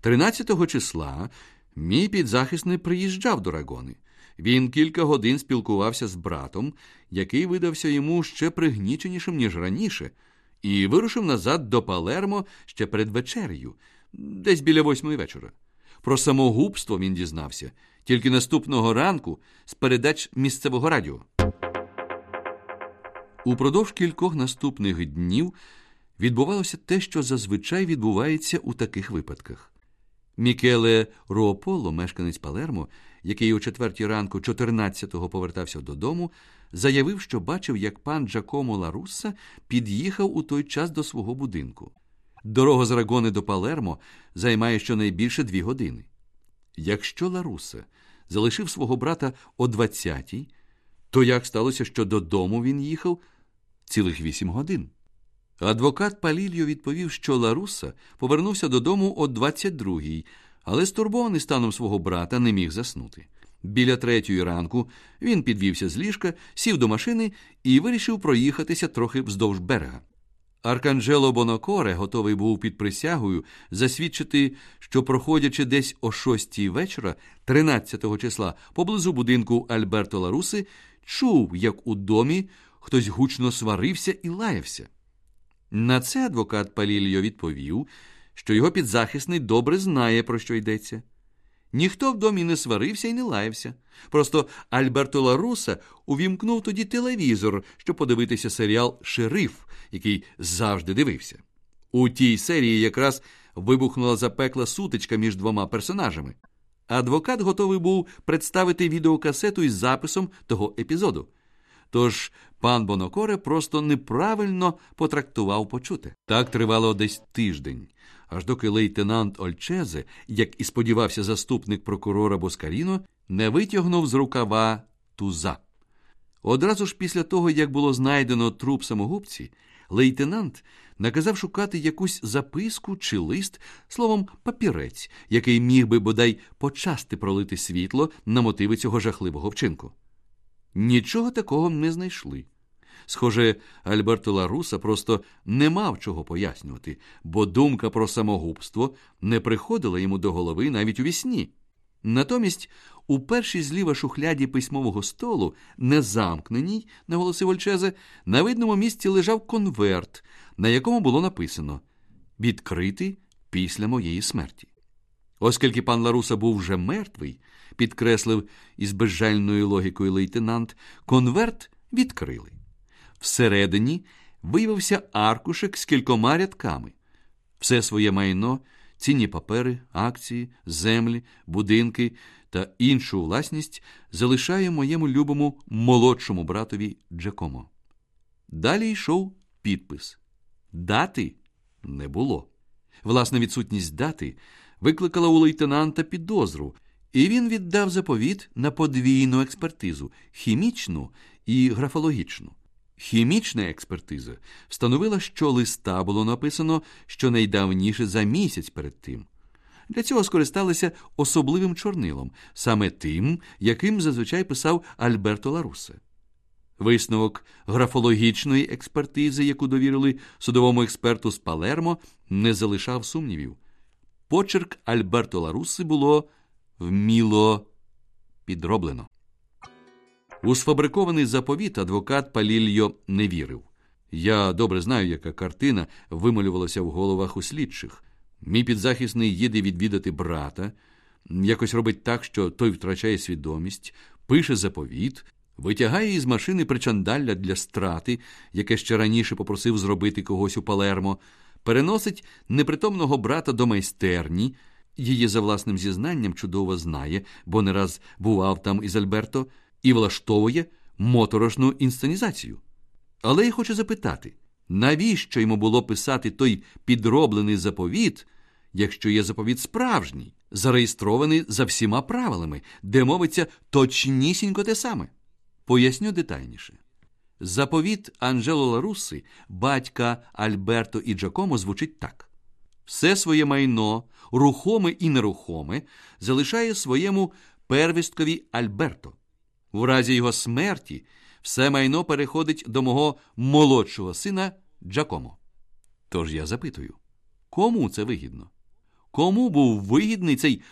13 числа мій підзахисний приїжджав до Рагони. Він кілька годин спілкувався з братом, який видався йому ще пригніченішим, ніж раніше, і вирушив назад до Палермо ще перед вечерею, десь біля 8 вечора. Про самогубство він дізнався тільки наступного ранку з передач місцевого радіо. Упродовж кількох наступних днів відбувалося те, що зазвичай відбувається у таких випадках. Мікеле Руополо, мешканець Палермо, який о 4 ранку 14-го повертався додому, заявив, що бачив, як пан Джакомо Ла Русса під'їхав у той час до свого будинку. Дорога з Рагони до Палермо займає щонайбільше 2 години. Якщо Ла Русса залишив свого брата о 20-й, то як сталося, що додому він їхав цілих 8 годин? Адвокат Палільо відповів, що Ла Русса повернувся додому о 22-й, але стурбований станом свого брата не міг заснути. Біля 3-ї ранку він підвівся з ліжка, сів до машини і вирішив проїхатися трохи вздовж берега. Арканджело Бонокоре готовий був під присягою засвідчити, що, проходячи десь о 6-й вечора 13 числа поблизу будинку Альберто Ла Руси, чув, як у домі хтось гучно сварився і лаявся. На це адвокат Палільо відповів, що його підзахисний добре знає, про що йдеться. Ніхто в домі не сварився і не лаявся. Просто Альберто Ла Руса увімкнув тоді телевізор, щоб подивитися серіал «Шериф», який завжди дивився. У тій серії якраз вибухнула запекла сутичка між 2 персонажами. Адвокат готовий був представити відеокасету із записом того епізоду. Тож пан Бонокоре просто неправильно потрактував почуте. Так тривало десь тиждень, аж доки лейтенант Ольчезе, як і сподівався заступник прокурора Боскаріно, не витягнув з рукава туза. Одразу ж після того, як було знайдено труп самогубці, лейтенант наказав шукати якусь записку чи лист, словом, папірець, який міг би бодай почасти пролити світло на мотиви цього жахливого вчинку. Нічого такого не знайшли. Схоже, Альберто Ла Руса просто не мав чого пояснювати, бо думка про самогубство не приходила йому до голови навіть у вісні. Натомість, у першій зліва шухляді письмового столу, незамкненій, наголосив Ольчезе, на видному місці лежав конверт, на якому було написано «Відкритий після моєї смерті». Оскільки пан Ла Руса був вже мертвий, підкреслив із безжальною логікою лейтенант, конверт відкрили. Всередині виявився аркушик з кількома рядками. Все своє майно, цінні папери, акції, землі, будинки та іншу власність залишає моєму любому молодшому братові Джакомо. Далі йшов підпис. Дати не було. Власна відсутність дати викликала у лейтенанта підозру, і він віддав заповіт на подвійну експертизу – хімічну і графологічну. Хімічна експертиза встановила, що листа було написано щонайдавніше за місяць перед тим. Для цього скористалися особливим чорнилом, саме тим, яким зазвичай писав Альберто Ла Руса. Висновок графологічної експертизи, яку довірили судовому експерту з Палермо, не залишав сумнівів. Почерк Альберто Ла Руси було вміло підроблено. У сфабрикований заповіт адвокат Палільо не вірив. Я добре знаю, яка картина вималювалася в головах у слідчих. Мій підзахисний їде відвідати брата, якось робить так, що той втрачає свідомість, пише заповіт, витягає із машини причандалля для страти, яке ще раніше попросив зробити когось у Палермо, переносить непритомного брата до майстерні, її за власним зізнанням чудово знає, бо не раз бував там із Альберто, і влаштовує моторошну інсценізацію. Але я хочу запитати, навіщо йому було писати той підроблений заповіт, якщо є заповіт справжній, зареєстрований за всіма правилами, де мовиться точнісінько те саме? Поясню детальніше. Заповіт Анджело Ла Руси, батька Альберто і Джакомо, звучить так. Все своє майно, рухоме і нерухоме, залишає своєму первісткові Альберто. В разі його смерті все майно переходить до мого молодшого сина Джакомо. Тож я запитую, кому це вигідно? Кому був вигідний цей